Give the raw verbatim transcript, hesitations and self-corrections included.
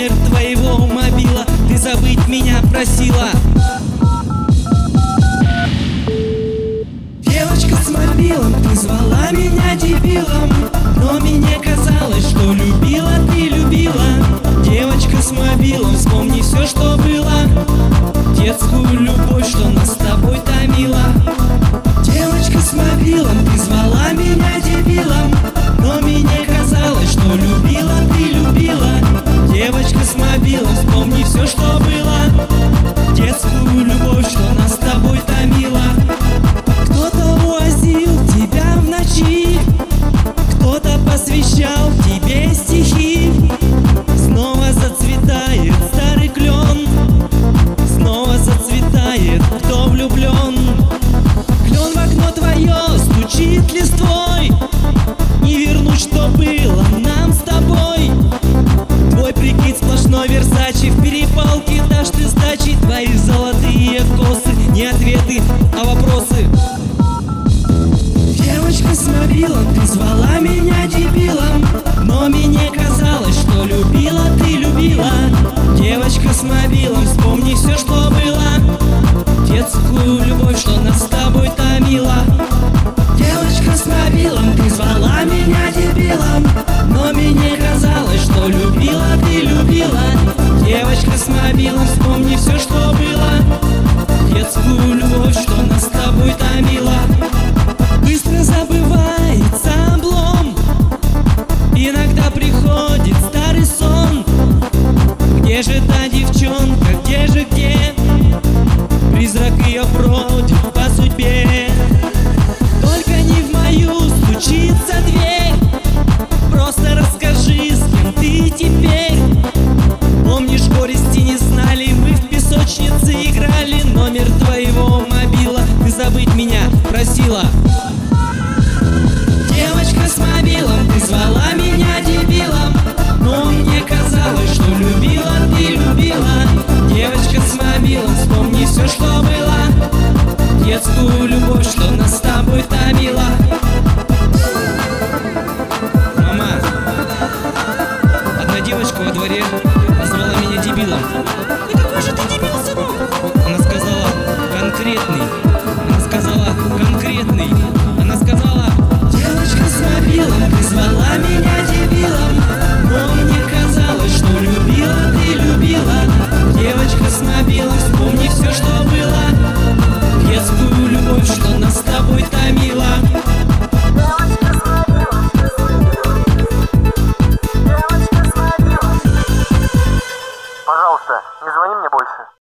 номер твоего мобила ты забыть меня просила. Девочка с мобилом, ты звала меня дебилом, но мне казалось, что любила ты, любила. Девочка с мобилом, вспомни все, что было, детскую любовь, что нас с тобой томила. Девочка с мобилом, ты звала меня дебилом, но мне казалось, что любила ты, любила. Девочка с мобилом, вспомни все, что было, детскую любовь, что нас с тобой томила. Кто-то увозил тебя в ночи, кто-то посвящал тебе стихи. Снова зацветает старый клен, снова зацветает, кто влюблен. Клен в окно твое стучит листвой, не вернуть, что было нам с тобой. Твой прикид сплошной Версачи, в перепалке дашь ты сдачи. Твои золотые косы, не ответы, а вопросы. Девочка с мобилом, ты звала меня дебилом, но мне казалось, что любила ты, любила. Девочка с мобилом, вспомни все, что было, детскую любовь, что нас с тобой томила. Девочка с мобилом, ты звала меня дебилом, но мне казалось, что любила ты, любила. Девочка с мобилом, вспомни все, что было, детскую любовь, что нас с тобой томила. Быстро забывается облом, иногда приходит старый сон. Где же та девчонка, где же, где? Призрак ее бродит по судьбе. Только не в мою стучится дверь, просто расскажи, с кем ты теперь. Помнишь, горести не знали, мы в песочнице играли. Номер твоего мобила ты забыть меня просила. Девочка с мобилом, ты звала меня дебилом, но мне казалось, что любила ты, любила. Девочка с мобилом, вспомни все, что было, детскую любовь, что нас с тобой томила. Мама, одна девочка во дворе назвала меня дебилом. И какой же ты дебил, сынок? Она сказала конкретный. Она сказала конкретный. Она сказала: девочка с мобилом, ты звала меня дебилом, но мне казалось, что любила ты, любила. Девочка с мобилом, вспомни все, что было, детскую любовь, что нас с тобой томила.